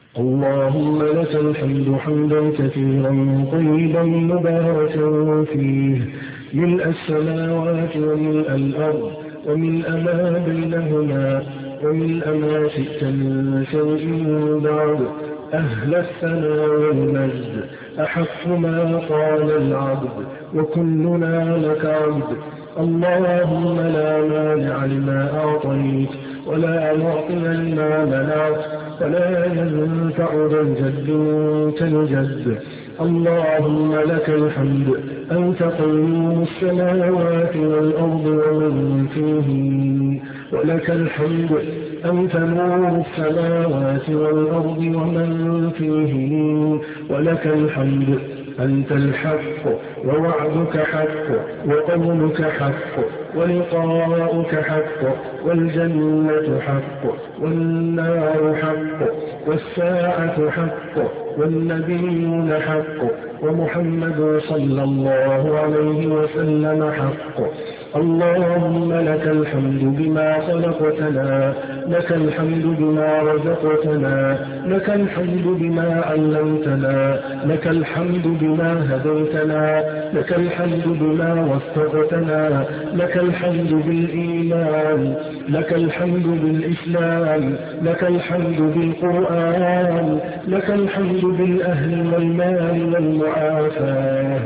اللهم لك الحمد حمدا كثيرا طيبا مباركا فيه، ملء السماوات وملء الأرض وملء ما بينهما وملء ما شئت من شيء بعد، أهل الثناء والمجد، أحق ما قال العبد وكلنا لك عبد. اللهم لا مانع لما أعطيت ولا معطي لما منعت ولا ينفع ذا الجد منك الجد. اللهم لك الحمد، أنت قيوم السماوات والأرض ومن فيهن، ولك الحمد أنت نور السماوات والأرض ومن فيهن، ولك الحمد أنت الحق ووعدك حق وقولك حق ولقاؤك حق والجنة حق والنار حق والساعة حق والنبيون حق ومحمد صلى الله عليه وسلم حق. اللهم لك الحمد بما خلقتنا، لك الحمد بما رزقتنا، لك الحمد بما علمتنا، لك الحمد بما هديتنا، لك الحمد بما وفقتنا، لك الحمد بالإيمان، لك الحمد بالإسلام، لك الحمد بالقرآن، لك الحمد بالأهل والمال والمعافاة.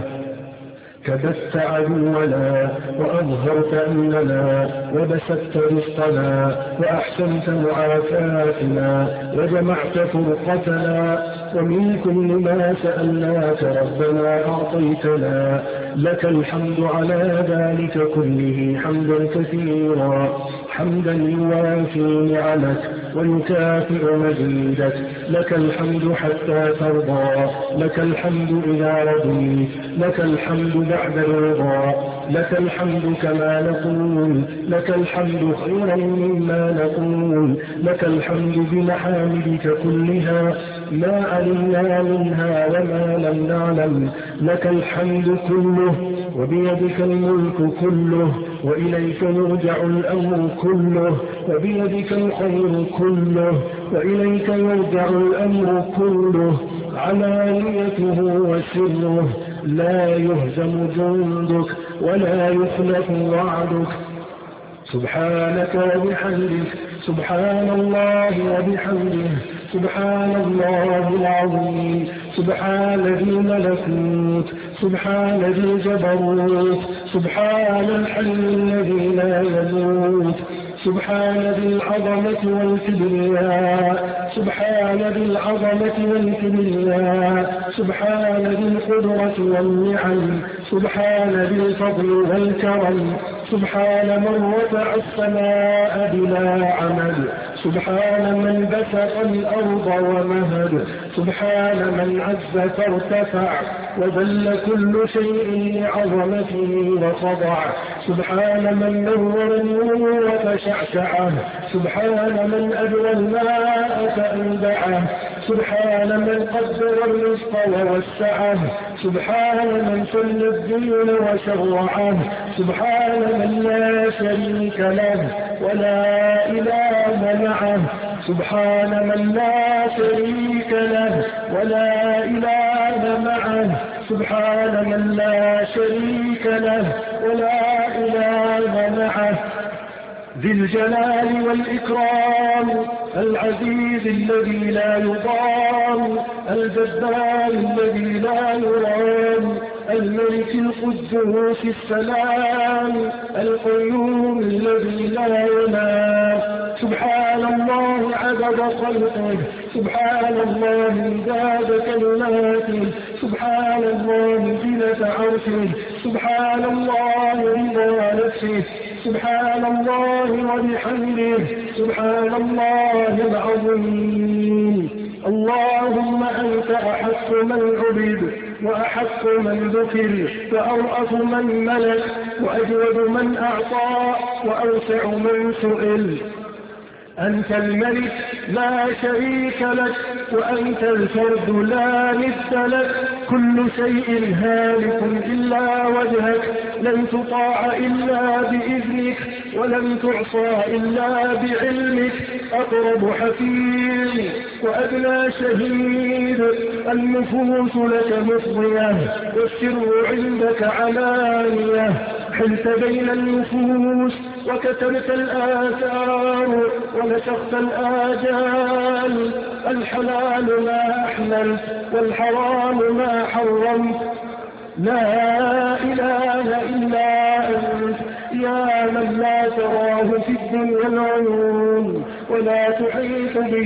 كبت عدونا وأظهرت أمننا وبسطت رزقنا وأحسنت معافاتنا وجمعت فرقتنا، ومن كل ما سألناك ربنا أعطيتنا. لك الحمد على ذلك كله حمدا كثيرا، حمدا يوافي نعمك ويكافئ مزيدك. لك الحمد حتى ترضى، لك الحمد إذا رضيت، لك الحمد بعد الرضا، لك الحمد كما نقول، لك الحمد خيرا مما نقول، لك الحمد بمحامدك كلها ما علمنا منها وما لم نعلم. لك الحمد كله وبيدك الملك كله، وإليك يرجع الأمر كله، وبيدك الخير كله، وإليك يرجع الأمر كله، علانيته وسره، لا يهزم جندك ولا يخلف وعدك. سبحانك وبحمدك، سبحان الله وبحمده، سبحان الله العظيم، سبحان ذي الملكوت، سبحان ذي الجبروت، سبحان الحي الذي لا يموت، سبحان ذي العظمة والكبرياء، سبحان ذي العظمة والكبرياء، سبحان ذي القدرة والنعم، سبحان ذي الفضل والكرم، سبحان من رفع السماء بلا عمد، سبحان من بسط الأرض ومهد، سبحان من عز فارتفع وذل كل شيء لعظمته وخضع، سبحان من نور النور فشعشعه، سبحان من أجرى الماء فأنبعه، سبحان من قدر الرزق ووسعه، سبحان من سن الدين وشرعه، سبحان من لا شريك له ولا إله معه، سبحان من لا شريك له ولا إله معه، سبحان من لا شريك له ولا إله معه، ذي الجلال والإكرام، العزيز الذي لا يضام، الجبار الذي لا يرام، الملك القدوس السلام، القيوم الذي لا ينام. سبحان الله عدد خلقه، سبحان الله مداد كلماته، سبحان الله زينة عرشه، سبحان الله رضا نفسه، سبحان الله وبحمده، سبحان الله العظيم. اللهم أنت أحق من عبد وأحق من ذكر وأرأف من ملك وأجود من أعطى وأوسع من سئل. أنت الملك لا شريك لك، وأنت الفرد لا مثل لك، كل شيء هالك إلا وجهك، لن تطاع إلا بإذنك، ولن تعصى إلا بعلمك، أقرب حكيم وأدنى شهيد، النفوس لك مفضية والسر عندك علانية، حلت بين النفوس وكتبت الآثار ونسخت الآجال، الحلال ما أحللت والحرام ما حرمت، لا إله إلا أنت يا من لا تراه في الدنيا العيون ولا تحيط به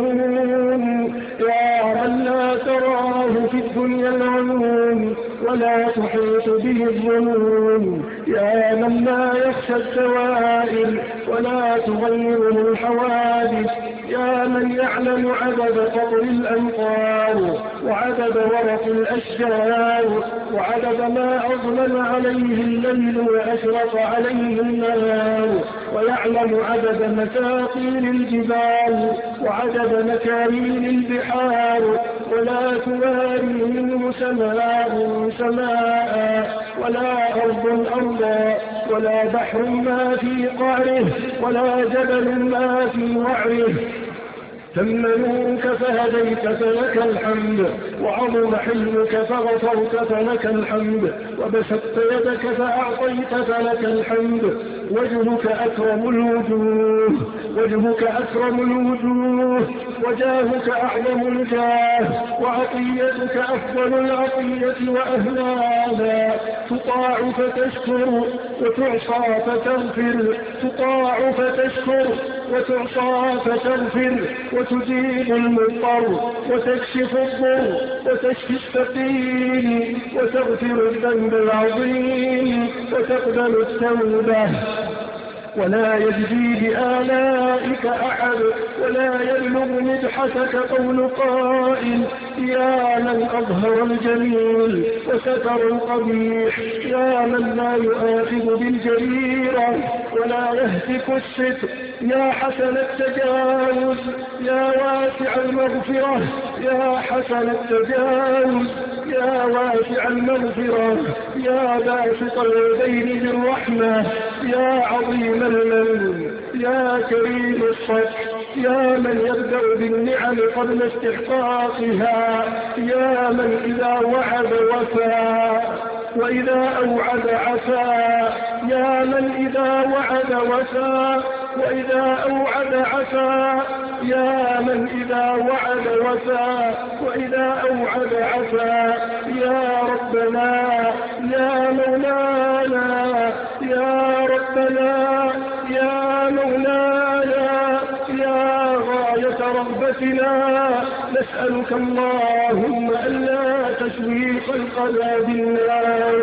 الظنون، يا من لا تراه في الدنيا العيون ولا تحيط به الظنون، يا من لا يخشى الدوائر ولا تغيره الحوادث، يا من يعلم عدد قطر الأمطار وعدد ورق الأشجار وعدد ما أظلم عليه الليل وأشرق عليه النهار، ويعلم عدد مساقيل الجبال وعدد مكارين البحار، ولا تواري منه سماء سماء ولا أرض أرضا ولا بحر ما في قعره ولا جبل ما في وعره، تم نورك فهديت فلك الحمد، وعظم حلمك فغفرت فلك الحمد، وبسطت يدك فأعطيت فلك الحمد، وجهك أكرم الوجوه وجهك أكرم الوجوه، وجاهك أعظم الجاه، وعطيتك أفضل العطية وأهلاها، تطاع فتشكر وتعصى فتغفر، تطاع فتشكر وتعصى فتغفر، وتجيب المضطر وتكشف الضر وتشفي السقيم وتغفر الذنب العظيم وتقبل التوبة، ولا يجزي بآلائك أحد ولا يبلغ مدحتك قول قائل، يا من أظهر الجميل وستر القبيح، يا من لا يؤاخذ بالجريرة ولا يهتك الستر، يا حسن التجاوز يا واسع المغفرة، يا حسن التجاوز يا واسع المغفرة، يا باسط اليدين بالرحمة، يا عظيم المن، يا كريم الصف، يا من يبدأ بالنعم قبل استحقاقها، يا من إذا وعد وفى وإذا أوعد عفا، يا من إذا وعد وفى وإذا أوعد عفا، يا من إذا وعد وفى وإذا أوعد عفا، يا ربنا يا مولانا يا ربنا يا مولانا يا غاية رغبتنا، نسألك اللهم ألا تشوي خلقنا بالنار،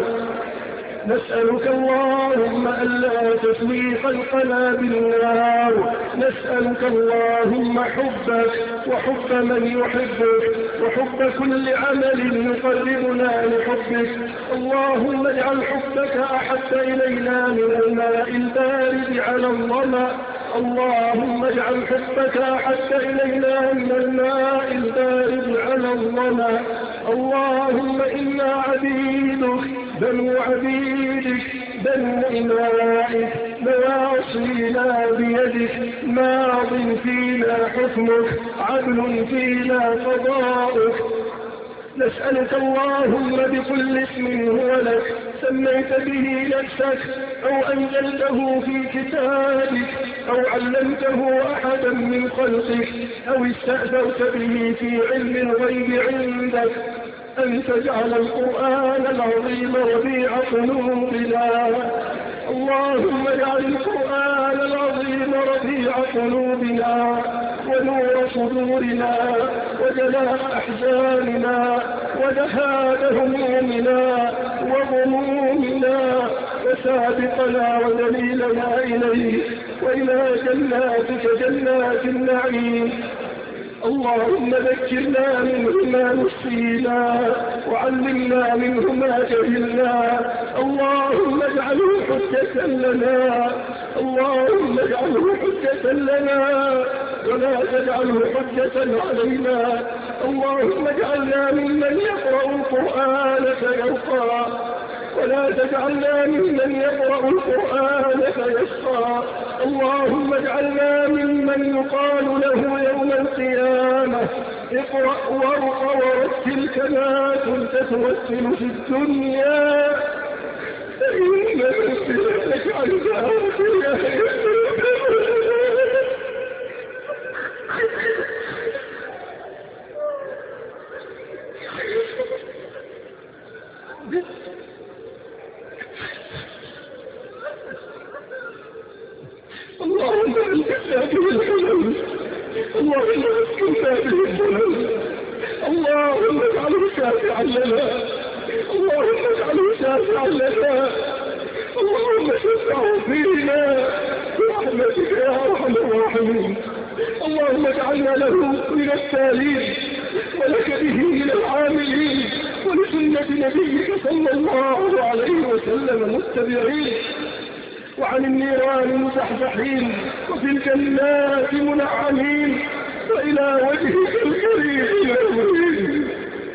نسألك اللهم ألا تسوي خلقنا بالنار، نسألك اللهم حبك وحب من يحبك وحب كل عمل يقربنا لحبك، اللهم اجعل حبك أحب إلينا من الماء البارد على الظمأ، اللهم اجعل حبك أحب إلينا من الماء البارد على الظمأ، اللهم إنا عبيدك بنو عبيدك بنو إمائك نواصينا بيدك، ماض فينا حكمك عدل فينا قضاؤك، نسألك اللهم بكل اسم هو لك سميت به نفسك أو أنزلته في كتابك أو علمته أحدا من خلقك أو استأثرت به في علم الغيب عندك، أن تجعل القرآن العظيم ربيع قلوبنا، اللهم اجعل القرآن العظيم ربيع قلوبنا ونور صدورنا وجلاء أحزاننا وذهاب همومنا وغمومنا وسابقنا ودليلنا إليه وإلى جناتك جنات النعيم، اللهم ذكرنا منه ما نسينا وعلمنا منه ما جهلنا، اللهم اجعله حجة لنا، اللهم اجعله حجة لنا ولا تجعله حجة علينا. اللهم اجعلنا ممن يقرأ القرآن فيرقى ولا تجعلنا ممن يقرأ القرآن فيشقى. اللهم اجعلنا ممن يقال له يوم القيامة اقرأ وارق ورتل كما كنت ترتل في الدنيا فإن منزلتك عند آخرها. اللهم ألبسنا به الحلم، اللهم اسكننا به الظلم، اللهم اجعله شافعا لنا، اللهم اجعله شافعا لنا، اللهم شفعه فينا برحمتك يا أرحم الراحمين. اللهم اجعلنا له من التالين ولك به من العاملين ولسنة نبيك صلى الله عليه وسلم متبعين، وعن النيران مزحزحين وفي الجنات منعمين وإلى وجهك الكريم يا مهين.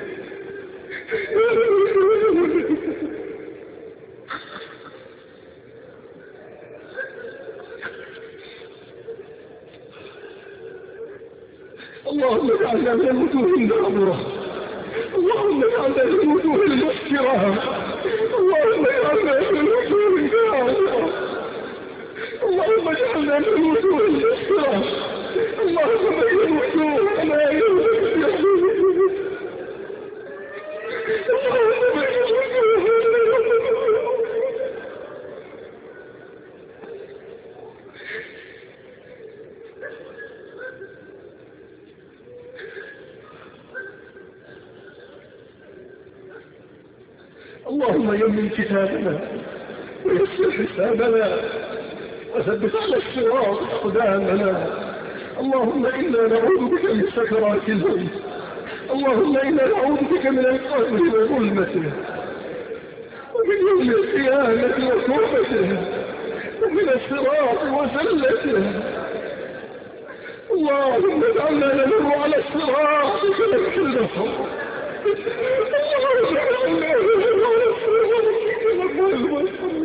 اللهم اجعلنا من الوجوه الناظرة، اللهم اجعلنا من الوجوه المسكرة، اللهم اجعلنا من الوجوه الناظرة، اللهم اجعلنا من الوجوه المسكرة، اللهم بين وجوهنا يوم القيامة، اللهم بين وجوهنا. اللهم يمن كتابنا ويسر حسابنا وثبت على الصراط أقدامنا. اللهم إنا نعوذ بك من سكرات الموت، اللهم إنا نعوذ بك من القبر وظلمته ومن يوم القيامة وتوبته ومن الصراط وزلته. اللهم اجعلنا نمر على الصراط كلمح البصر، اللهم اجعلنا نمر على الصراط كلمح البصر.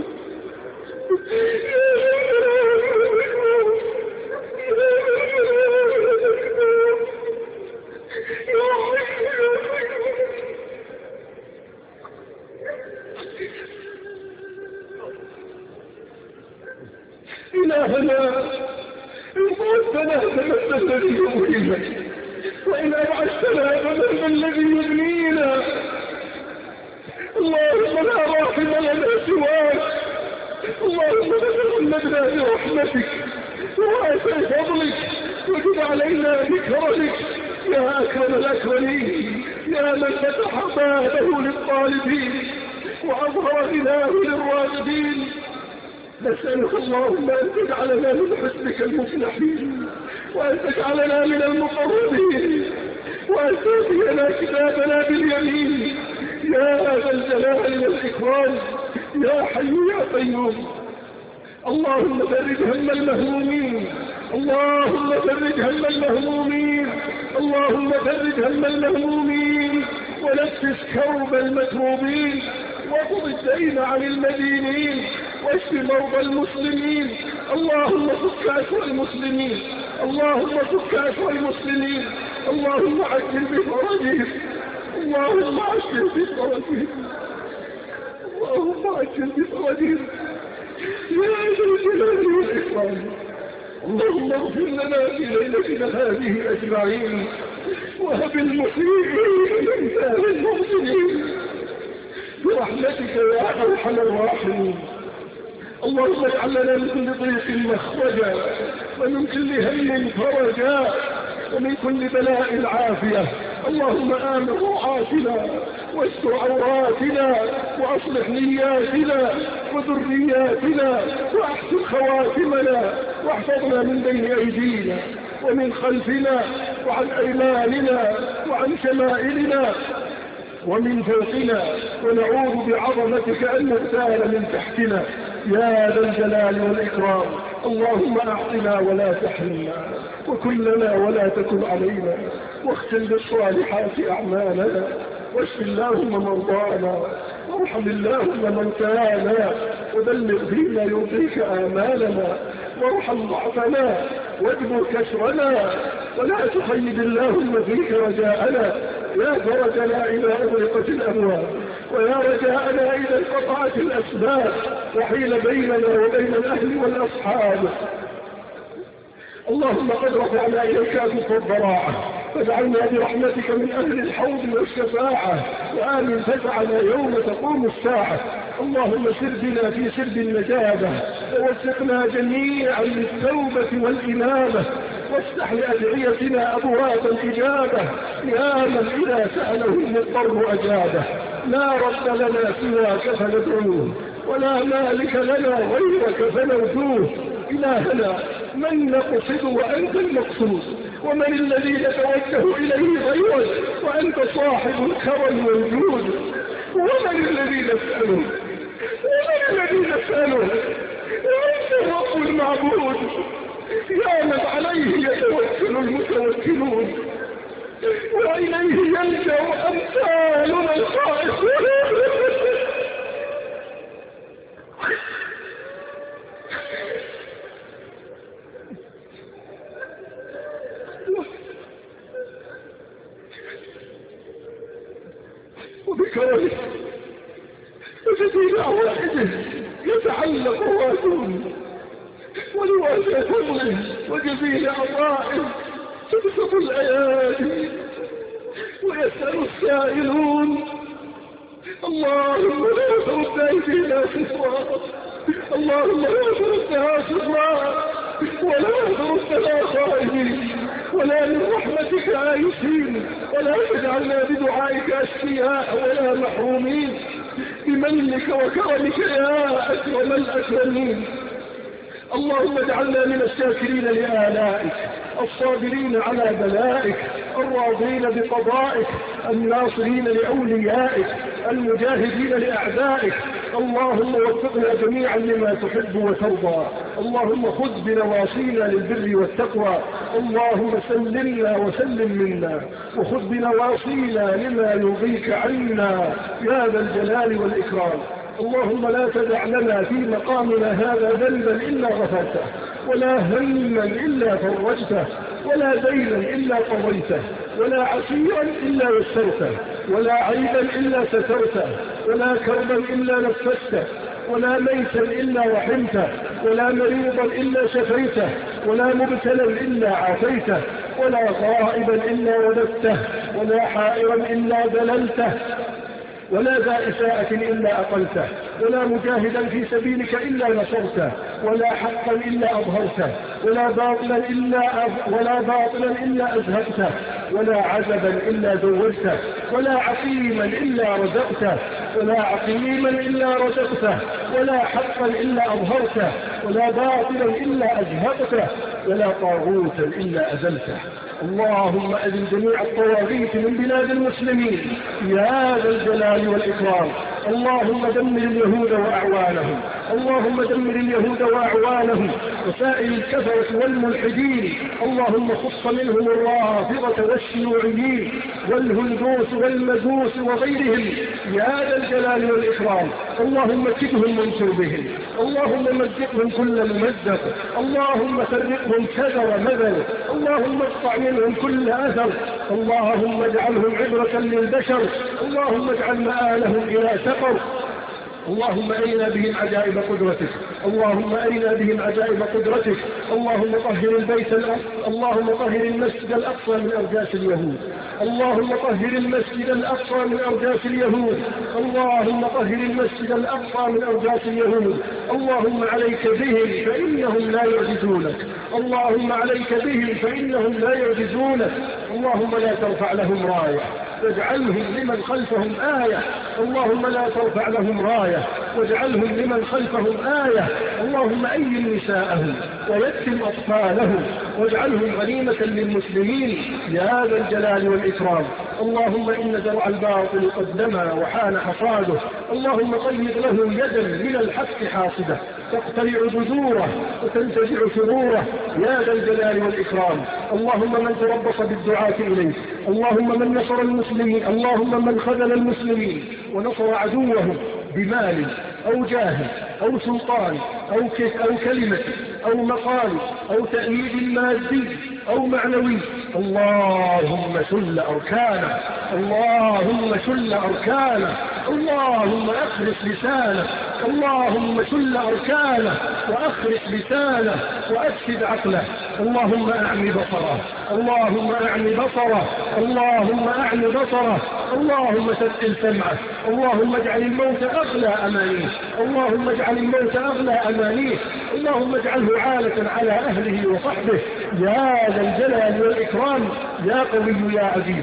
إلهنا إن قلتنا فمن الذي يؤذينا وإن أبعثتنا فمن الذي يبنينا. اللهم لا راحم لنا سواك، اللهم تغمدنا برحمتك وواسع فضلك وجد علينا بكرمك يا أكرم الأكرمين، يا من فتح بابه للطالبين وأظهر غناه للراغبين. نسألك اللهم أن تجعلنا من حسنك المفلحين وأن تجعلنا من المقربين وأن تأتينا كتابنا باليمين يا ذا الجلال والإكرام يا حي يا قيوم. اللهم فرج هم المهمومين، اللهم فرج هم المهمومين، اللهم فرج هم المهمومين ونفس كرب المكروبين واقض الدين عن المدينين واشف مرضى المسلمين. اللهم فك أسر المسلمين، اللهم فك أسر المسلمين، اللهم عجل بفرجهم، اللهم عجل بفرجهم، اللهم عجل بفرجهم يا ذا الجلال والإكرام. اللهم اغفر لنا في ليلتنا هذه أجمعين وهب المسيئين الإنسان المحسنين برحمتك يا أرحم الراحمين. اللهم اجعل لنا من كل ضيق مخرجا ومن كل هم فرجا ومن كل بلاء عافية. اللهم آمن روعاتنا واستر عوراتنا وأصلح نياتنا وذرياتنا وأحسن خواتمنا واحفظنا من بين أيدينا ومن خلفنا وعن أيماننا وعن شمائلنا ومن فوقنا ونعوذ بعظمتك أن نغتال من تحتنا يا ذا الجلال والإكرام. اللهم أعطنا ولا تحرمنا، وكن لنا ولا تكن علينا، واختم بالصالحات أعمالنا، واشف اللهم مرضانا، وارحم اللهم موتانا، وبلغ فيما يرضيك آمالنا، وارحم ضعفنا واجبر كسرنا، ولا تخيب اللهم فيك رجاءنا، يا درجنا إذا أغلقت الأبواب، ويا رجاءنا إذا انقطعت الأسباب وحيل بيننا وبين الأهل والأصحاب. اللهم قد رفعنا إليك أكف الضراعة، فاجعلنا برحمتك من أهل الحوض والشفاعة، وآمن فزعنا يوم تقوم الساعة. اللهم سر بنا في سرب النجابة، ووفقنا جميعا للتوبة والإنابة، وافتح لأدعيتنا أبواب الإجابة، يا من إذا سأله المضطر أجابه. لا رب لنا سواك فندعوه، ولا مالك لنا غيرك فنرجوه. إلهنا من نقصد وأنت المقصود، ومن الذي نتوجه إليه غيرك وأنت صاحب الكرم والجود، ومن الذي نسأله وأنت الرب المعبود، يا من عليه يتوكل المتوكلون، وإليه يلجأ أمثالنا الخائفون. وبكرمه وجزيل أواحده يتعلق واتون، ولواسع فضله وجزيل عطائه تبسط الأيادي ويسأل السائلون. اللهم لا ترد أيدينا صفرا، اللهم لا تردها صفرا، ولا تردنا خائبين، ولا من رحمتك عايشين، ولا تجعلنا بدعائك أشقياء ولا محرومين، بمنك وكرمك يا أكرم الأكرمين. اللهم اجعلنا من الشاكرين لآلائك، الصابرين على بلائك، الراضين بقضائك، الناصرين لأوليائك، المجاهدين لأعدائك. اللهم وفقنا جميعا لما تحب وترضى. اللهم خذ بنواصينا للبر والتقوى. اللهم سلمنا وسلم منا، وخذ بنواصينا لما يرضيك عنا يا ذا الجلال والإكرام. اللهم لا تدع لنا في مقامنا هذا ذنبا إلا غفرته، ولا هما إلا فرجته، ولا دينا إلا قضيته، ولا عسيرا إلا يسرته، ولا عيبا إلا سترته، ولا كربا إلا نفسته، ولا ميتا إلا رحمته، ولا مريضا إلا شفيته، ولا مبتلا إلا عافيته، ولا غائبا إلا رددته، ولا حائرا إلا دللته، ولا ذا إساءة إلا أقلته، ولا مجاهدا في سبيلك إلا نصرته، ولا حقا إلا أظهرته، ولا باطلا إلا أزهقته، ولا عزبا إلا زوجته، ولا عقيما إلا رزقته، ولا عقيما إلا رزقته، ولا حقا إلا أظهرته، ولا باطلا إلا أزهقته، ولا طاغوتا إلا أزلته. اللهم أذل جميع الطواغيت من بلاد المسلمين يا ذا الجلال والإكرام. اللهم دمر اليهود وأعوانهم، اللهم دمر اليهود وأعوانهم وسائر الكفرة والملحدين. اللهم خص منهم الرافضة والشيوعيين والهندوس والمجوس وغيرهم يا ذا الجلال والإكرام. اللهم كدهم من شربهم، اللهم مزقهم كل ممزق، اللهم فرقهم كدر مذل، اللهم اقطع منهم كل أثر، اللهم اجعلهم عبرة للبشر، اللهم اجعل مآلهم إلى سقر. اللهم أرنا بهم عجائب قدرتك، اللهم أرنا بهم عجائب قدرتك. اللهم طهر اللهم طهر المسجد الأقصى من أرجاس اليهود، اللهم طهر المسجد الأقصى من أرجاس اليهود، اللهم طهر المسجد الأقصى من أرجاس اليهود. اللهم عليك بهم فإنهم لا يعجزونك، اللهم عليك بهم فإنهم لا يعجزونك. اللهم لا ترفع لهم راية واجعلهم لمن خلفهم آية، اللهم لا ترفع لهم راية واجعلهم لمن خلفهم آية. اللهم أيم نساءهم ويتم أطفالهم واجعلهم غنيمة للمسلمين يا ذا الجلال والإكرام. اللهم إن زرع الباطل قد نما وحان حصاده، اللهم قيض له يدا من الحق حاصده، تقتلع جذوره وتنتزع ثموره يا ذا الجلال والإكرام. اللهم من تربص بالدعاة إليك، اللهم من نصر المسلمين، اللهم من خذل المسلمين ونصر عدوهم بمال أو جاه أو سلطان أو كلمة أو مقال أو تأييد مادي أو معنوي، اللهم شل أركانه، اللهم شل أركانه، اللهم أخرس لسانه، اللهم شل أركانه وأخرس لسانه وأفسد عقله. اللهم أعمي بصره، اللهم أعمي بصره، اللهم أعمي بصره، اللهم ثقل سمعه، اللهم اجعل الموت أغلى أمانيه، اللهم اجعل الموت أغلى أمانيه، اللهم اجعله عالة على أهله وصحبه يا ذا الجلال والإكرام يا قوي يا عزيز.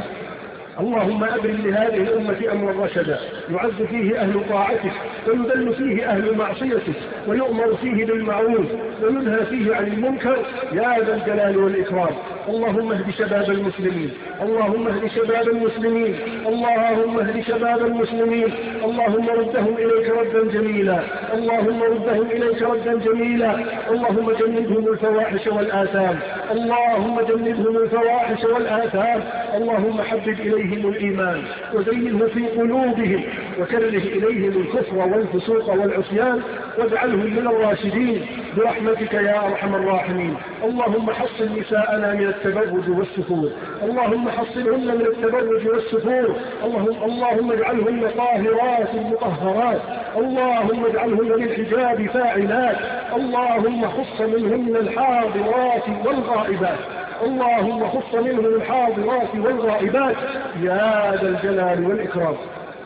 اللهم أبرم لهذه الأمة أمرا رشدا يعز فيه أهل طاعتك ويذل فيه أهل معصيتك ويؤمر فيه بالمعروف وينهى فيه عن المنكر يا ذا الجلال والإكرام. اللهم اهد شباب المسلمين، اللهم اهد شباب المسلمين، اللهم اهد شباب المسلمين، اللهم ردهم إليك ردا جميلا، اللهم ردهم إليك ردا جميلا، اللهم جنبهم الفواحش والآثام، اللهم جنبهم الفواحش والآثام، اللهم حبب إليهم الإيمان وزينه في قلوبهم وكره إليهم الكفر والفسوق والعصيان واجعلهم من الراشدين برحمتك يا أرحم الراحمين. اللهم حصن نساءنا من التبرج والسفور، اللهم حصنهن من التبرج والسفور، اللهم اجعلهن طاهرات مطهرات، اللهم اجعلهن للحجاب فاعلات، اللهم خص منهن الحاضرات والغائبات، اللهم خص منهم الحاضرات والغائبات يا ذا الجلال والإكرام.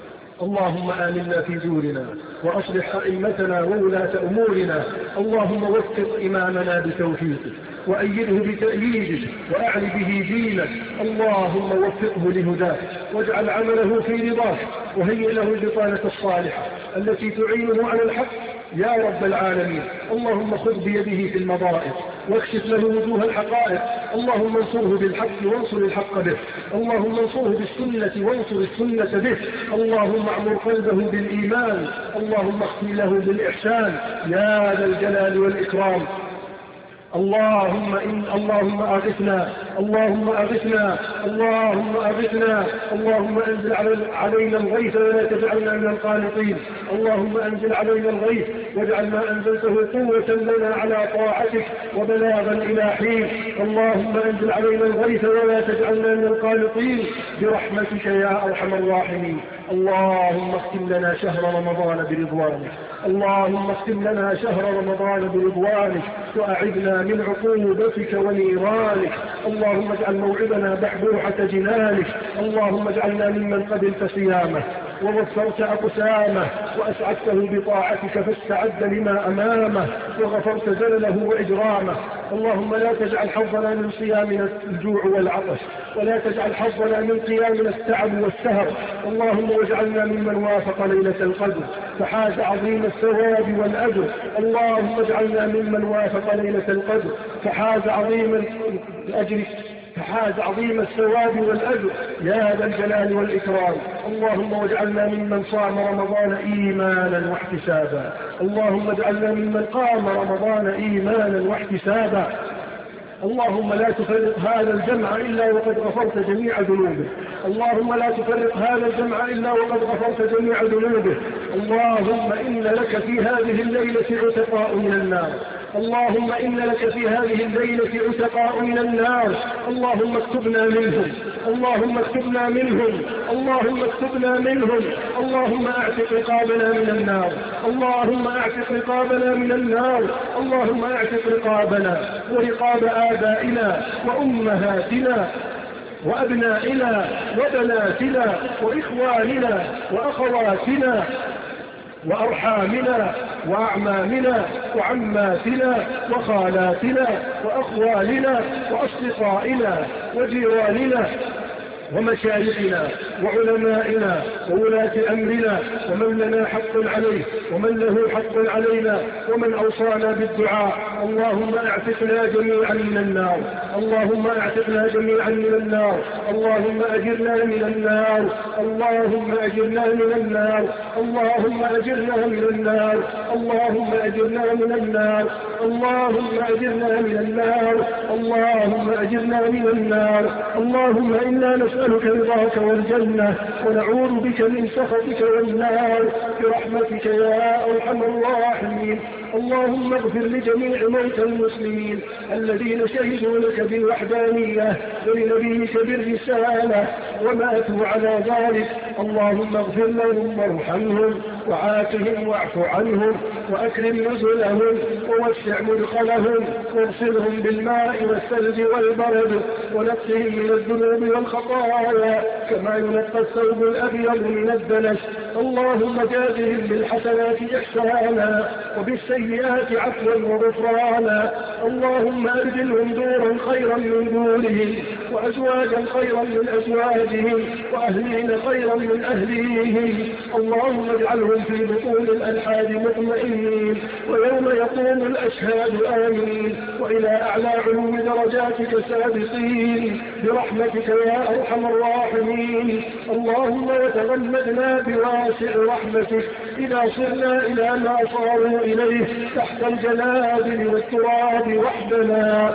اللهم آمنا في دورنا وأصلح أئمتنا وولاة أمورنا، اللهم وفق إمامنا بتوفيقك وأيده بتأييدك وأعل به دينك، اللهم وفقه لهداك واجعل عمله في رضاك وهيئ له البطانة الصالحة التي تعينه على الحق يا رب العالمين. اللهم خذ بيده في المضائق واكشف له وجوه الحقائق، اللهم انصره بالحق وانصر الحق به، اللهم انصره بالسنة وانصر السنة به، اللهم اعمر قلبه بالإيمان، اللهم اختم له بالإحسان يا ذا الجلال والإكرام. اللهم أغثنا، اللهم أغثنا، اللهم أغثنا، اللهم أنزل علينا الغيث ولا تجعلنا من القانطين، اللهم أنزل علينا الغيث واجعل ما أنزلته قوة لنا على طاعتك وبلاغا إلى حين، اللهم أنزل علينا الغيث ولا تجعلنا من القانطين برحمتك يا أرحم الراحمين. اللهم اختم لنا شهر رمضان برضوانك، اللهم اختم لنا شهر رمضان برضوانك وأعذنا من عقوبتك ونيرانك، اللهم اجعل موعدنا بحبوحة جنانك، اللهم اجعلنا ممن قبلت صيامه ووفرت أقسامه وأسعدته بطاعتك فاستعد لما أمامه وغفرت زلله وإجرامه. اللهم لا تجعل حظنا من صيامنا الجوع والعطش ولا تجعل حظنا من قيامنا التعب والسهر، اللهم واجعلنا ممن وافق ليلة القدر فحاز عظيم الثواب والأجر، اللهم اجعلنا ممن وافق ليلة القدر فحاز عظيم الأجر فحاز عظيم الثواب والأجر يا ذا الجلال والإكرام. اللهم واجعلنا ممن صام رمضان إيمانا واحتسابا، اللهم اجعلنا ممن قام رمضان إيمانا واحتسابا. اللهم لا تفرق هذا الجمع إلا وقد غفرت جميع ذنوبه، اللهم لا تفرق هذا الجمع إلا وقد غفرت جميع ذنوبه. اللهم إن لك في هذه الليلة عتقاء من النار، اللهم إن لك في هذه الليلة عتقاء من النار، اللهم اكتبنا منهم، اللهم اكتبنا منهم، اللهم اكتبنا منهم، اللهم اعتق رقابنا من النار، اللهم اعتق رقابنا من النار، اللهم اعتق رقابنا ورقاب آبائنا وأمهاتنا وأبنائنا وبناتنا وإخواننا وأخواتنا وأرحامنا وأعمامنا وعماتنا وخالاتنا وأخوالنا وأصدقائنا وجيراننا ومشايخنا وعلمائنا وولاة أمرنا ومن لنا حق عليه ومن له حق علينا ومن أوصانا بالدعاء. اللهم اعتقنا جميعا من النار، اللهم اعتقنا جميعا من النار، اللهم أجرنا من النار، اللهم أجرنا من النار، اللهم أجرنا من النار، اللهم أجرنا من النار، اللهم أجرنا من النار، اللهم أجرنا من النار. اللهم إنا نسألك رضاك والجنة ونعوذ بك من سخطك والنار برحمتك يا أرحم الراحمين. اللهم اغفر لجميع موتى المسلمين الذين شهدوا لك بالوحدانية ولنبيك بالرسالة وماتوا على ذلك. اللهم اغفر لهم وارحمهم وعافهم واعف عنهم وأكرم نزلهم ووسع مدخلهم واغسلهم بالماء والثلج والبرد ونقهم من الذنوب والخطايا كما ينقى الثوب الأبيض من الدنس. اللهم جازهم بالحسنات إحسانا وبالسيئات عفوا وغفرانا. اللهم أبدلهم دورا خيرا من دورهم وأزواجا خيرا من أزواجهم وأهلين خيرا من أهليهم. اللهم اجعلهم في بطون الألحاد مطمئنين ويوم يقوم الأشهاد آمين وإلى أعلى علو درجاتك سابقين برحمتك يا أرحم الراحمين. اللهم وتغمدنا بواسع رحمتك إذا صرنا إلى ما صاروا إليه تحت الجنادل والتراب وحدنا.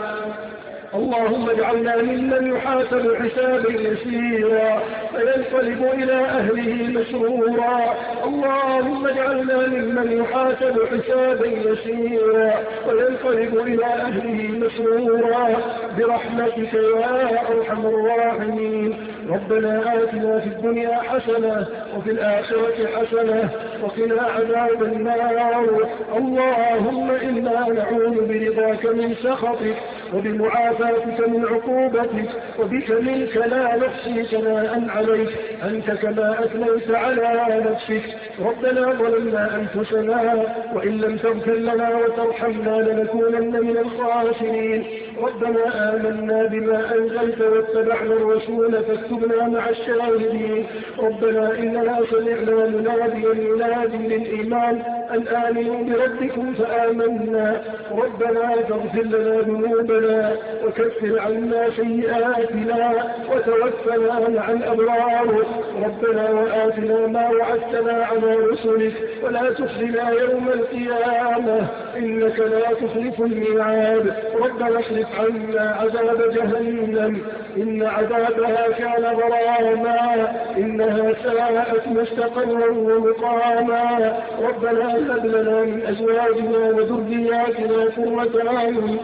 اللهم اجعلنا ممن يحاسب حسابا يسيرا فينقلب إلى أهله مسرورا. اللهم اجعلنا ممن يحاسب حسابا يسيرا وينقلب إلى أهله مسرورا برحمتك يا أرحم الراحمين. ربنا آتنا في الدنيا حسنة وفي الآخرة حسنة وقنا عذاب النار. اللهم إنا نعوذ برضاك من سخطك وبمعافاتك من عقوبتك وبك منك لا نحصي ثناء عليك أنت كما أثنيت على نفسك. ربنا ظلمنا أنفسنا وإن لم تغفر لنا وترحمنا لنكونن من الخاسرين. ربنا آمنا بما أنزلت واتبعنا الرسول فاكتبنا مع الشاهدين. ربنا إننا سمعنا مناديا ينادي للإيمان أن آمنوا بربكم فآمنا. ربنا فاغفر لنا ذنوبنا وكفر عنا سيئاتنا وتوفنا مع الأبرار. ربنا وآتنا ما وعدتنا على رسلك ولا تخزنا يوم القيامة إنك لا تخلف الميعاد. ربنا اصرف عنا عذاب جهنم إن عذابها كان غراما إنها ساءت مستقرا ومقاما. ربنا هب لنا من أزواجنا وذرياتنا قرة أعين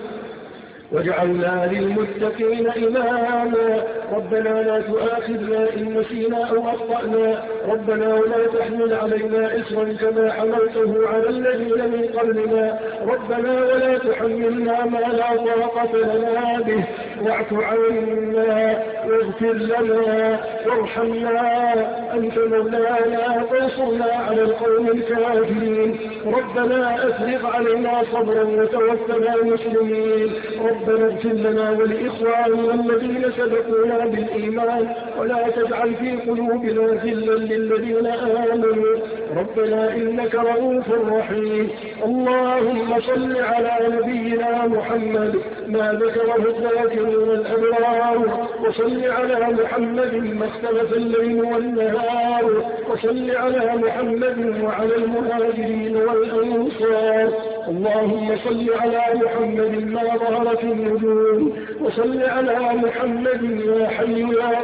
واجعلنا للمتقين إماما. ربنا لا تؤاخذنا إن نسينا أو أخطأنا. ربنا ولا تحمل علينا إصرا كما حملته على الذين من قبلنا. ربنا ولا تحملنا ما لا طاقة لنا به واعف عنا واغفر لنا وارحمنا أنت مولانا فانصرنا على القوم الكافرين. ربنا أفرغ علينا صبرا وتوفنا مسلمين. ربنا اغفر لنا ولإخواننا الذين سبقونا بالإيمان ولا تجعل في قلوبنا غلا للذين آمنوا. ربنا إنك رؤوف رحيم. اللهم صل على نبينا محمد ما ذكره الذاكرون الأبرار وصل على محمد ما اختلف الليل والنهار وصل على محمد وعلى المهاجرين والأنصار. اللهم صل على محمد ما ظهرت النجوم وصل على محمد يا حي يا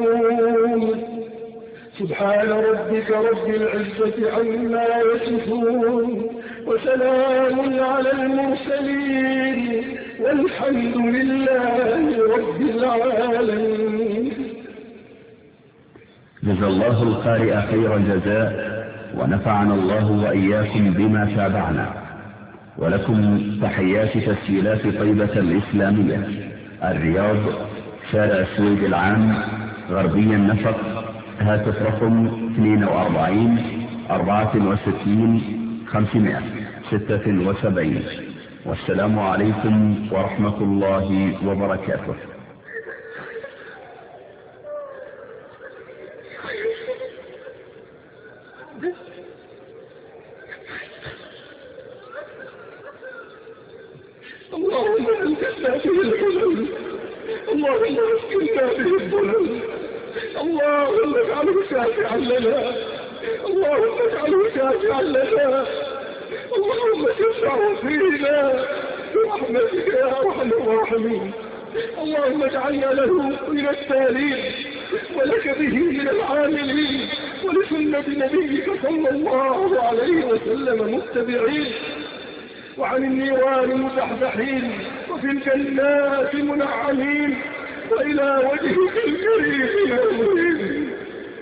قيوم. سبحان ربك رب العزة عما يصفون وسلام على المرسلين والحمد لله رب العالمين. جزا الله القارئ خير الجزاء ونفعنا الله وإياكم بما تابعنا. ولكم تحيات تسجيلات طيبة الإسلامية، الرياض، شارع السويد العام، غربي النفق، هاتف رقم 42 64 576. والسلام عليكم ورحمة الله وبركاته. اجعله شافعا لنا، اللهم اجعله شافعا لنا، اللهم شفعه فينا برحمتك يا ارحم الراحمين. اللهم اجعلنا له من التالين ولك به من العاملين ولسنة نبيك صلى الله عليه وسلم متبعين، وعن النيران مزحزحين وفي الجنات منعمين وإلى وجهك الكريم يا مريم.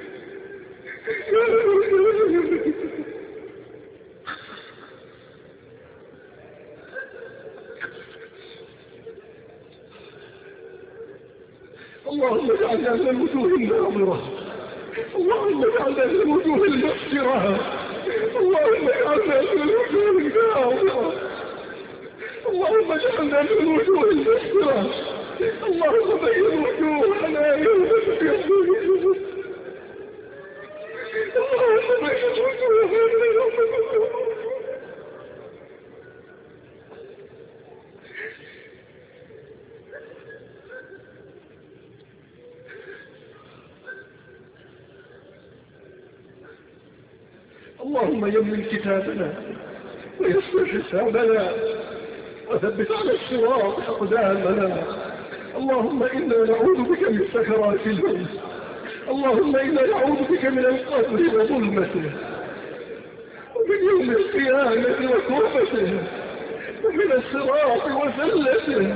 اللهم اجعلنا من الوجوه الناظرة، اللهم اجعلنا من الوجوه المبصرة، اللهم اجعلنا من الوجوه الناظرة، اللهم اجعلنا من الوجوه المبصرة، اللهم بين وجوهنا يوم القيامة، اللهم بين وجوهنا يوم القيامة. اللهم يمن كتابنا ويسر حسابنا وثبت على الصراط أقدامنا. اللهم إنا نعوذ بك من سكرات الموت، اللهم إنا نعوذ بك من القبر وظلمته ومن يوم القيامة وكربته ومن الصراط وزلته.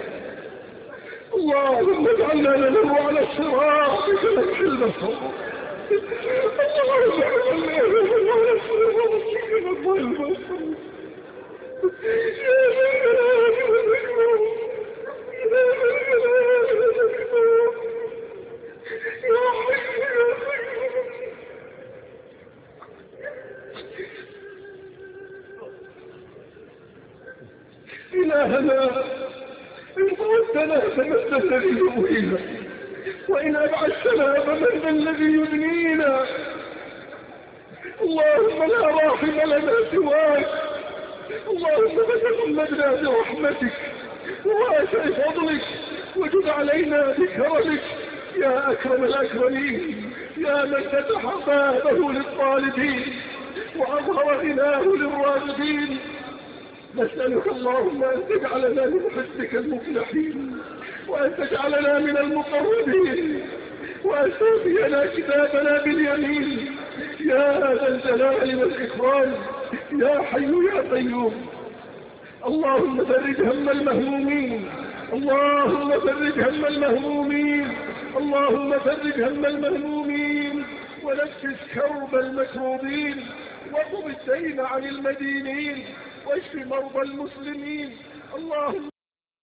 اللهم اجعلنا نمر على الصراط كلمح البصر، اللهم اجعلنا نمر على الصراط كلمح البصر. يا جلال والإكرام، يا جلال والإكرام، يا حي يا قيوم. إلهنا إن طردتنا فمن ذا الذي يؤوينا، وإن أبعدتنا فمن ذا الذي يدنينا. اللهم لا راحم لنا سواك، اللهم فتغمدنا برحمتك وواسع فضلك وجد علينا بكرمك يا أكرم الأكرمين، يا من فتح بابه للطالبين وأظهر غناه للراغبين. نسألك اللهم أن تجعلنا من حزبك المفلحين، وأن تجعلنا من المقربين، وأن تؤتينا كتابنا باليمين يا ذا الجلال والإكرام يا حي يا قيوم. اللهم فرج هم المهمومين، اللهم فرج هم المهمومين، اللهم فرج هم المهمومين، ونفس كرب المكروبين، واقض الدين عن المدينين، واشف مرضى المسلمين. اللهم